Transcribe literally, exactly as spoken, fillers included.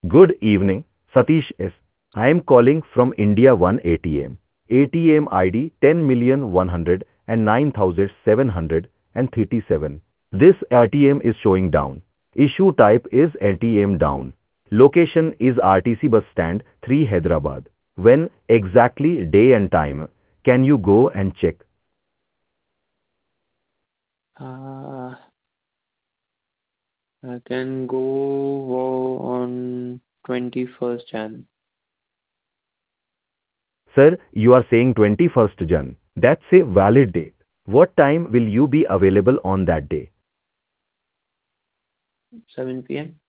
Good evening, Satish S. I am calling from India One A T M. A T M I D ten million one hundred nine thousand seven hundred thirty-seven. This A T M is showing down. Issue type is A T M down. Location is R T C bus stand three Hyderabad. When exactly day and time? Can you go and check? Uh, I can go on twenty-first Jan. Sir, you are saying twenty-first Jan. That's a valid date. What time will you be available on that day? seven p m